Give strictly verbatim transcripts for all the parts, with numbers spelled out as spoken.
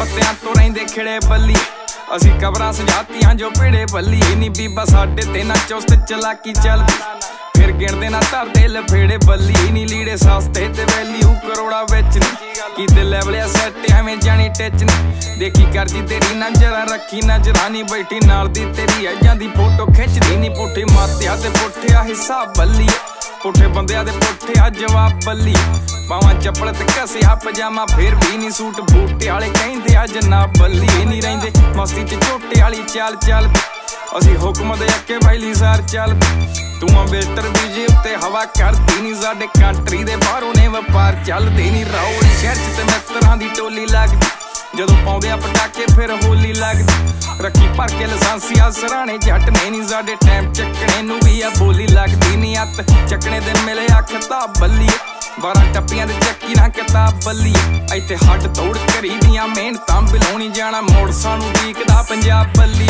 पत्तियां तो रहिंदे खिड़े बल्ली असी कबरां सजातियां जो पेड़े बल्ली नी बीबा साडे ते ना चुस्त चलाकी चलदी फिर गिणदे ना धरदे लफेड़े बल्ली नी लीड़े सस्ते ते वैल्यू करोड़ा विच नी कीते लैवलिया सैट एवें जानी टिच नी देखी करजी तेरी नजरां रखी नजरां नी बैठी नाल दी तेरी अजां दी फोटो खिचदी नी पुट्ठे मातिया ते पुट्ठिया हिसाब बल्ली पुट्ठे बंदियां दे पुट्ठिया जवाब बल्ली पावां चप्पल ते घसिया पजामा फिर भी नी सूट बूटे आले कहिंदे आ जनाब बल्ली नी रहिंदे मस्ती च झोटे आली चाल चाल असी हुक्म दे अक्के वैली सार चल तूं बेटर बीजे उत्ते हवा करदी नी साडे कंट्री दे बाहरों ने वपार चलदे नी रौली शहर च ते मित्रां दी टोली लगदी जदों पाउंदे आ पटाके फिर होली लगदी रखी भर के लसांसिया सराणे जट ने नी साडे टाइम चकने नूं भी आ बोली लगदी नी अत चकने दे मिले आ खिताब बल्ली बारह टप्पियां दे चक्की ना किताब बल्ली इत्थे हट दौड़ करी दियां मेहनतां बिलाउणी जाना मोड़ सानू दीकदा पंजाब बल्ली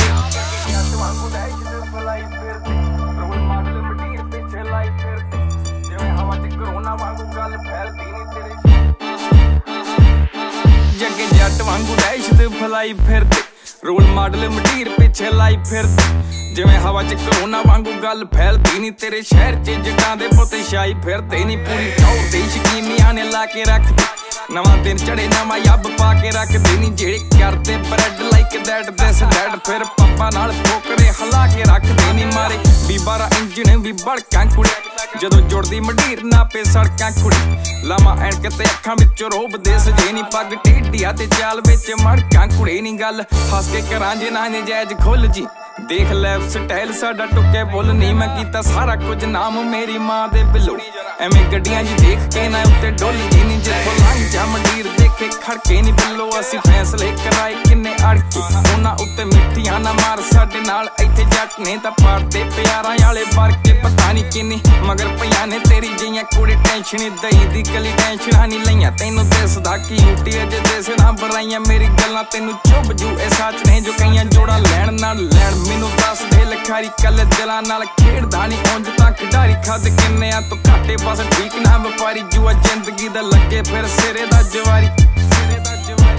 जगे जट वांगू दहशत फैलाई फिरदे रोल मॉडल मटीर पिछे लाई फिरदे जिवें हवा च करोना वांगू गल फैलदी नी तेरे शहर च जटां दे पुत शाई फिरदे नी पूरी टौर दी शकीनियां ने ला के रखदे नवां दिन चढ़े नवां यब पा के रखदे नी जेड़े करदे bread like that this that फिर पप्पा नाल ठोकरे हला के रखदे नी मारे बीबा दा इंजन भी बड़कां कुड़े जदों जुड़दी मडीर नापे सड़कां कुड़ी लामा ऐनक ते अखां विच रोब दे सजे नी पग टेढ़िया ते चाल विच मड़कां कुड़े नी गल हस के करां जे ना नजायज खुल जी देख लैफ स्टाइल साडा टुके बोल नहीं मैं कीता सारा कुछ नाम मेरी मां दे बिलो एवें गड्डियां जी देख के ना उत्ते डोली नी जिथों लंघ जा मंडीर देखे खड़के नी बिलो असी फैसले कराए किन्ने अड़के उन्हां उत्ते मिट्टियां ना मार साडे नाल इत्थे जट ने तां पाड़दे प्यारां वाले बरके पता नहीं किन्नी मगर पईयां ने तेरी जिहियां कुड़ी टेंशन दई दी कली टेंशनां नहीं लईयां तैनूं दसदा की यूटी अजे दसना बराइयां मेरी गल्लां तैनूं चुभ जू ए सच ने जो कईयां जोड़ा लैण ना लैण मैनू दस दे लखारी कल दिलां नाल खेड़दा नी उंज तां खिडारी खद किन्ने आ तू घाटे बस ठीक ना व्यापारी जुआ जिंदगी दा लगे फिर सिरे दा जवारी सिरे दा जवारी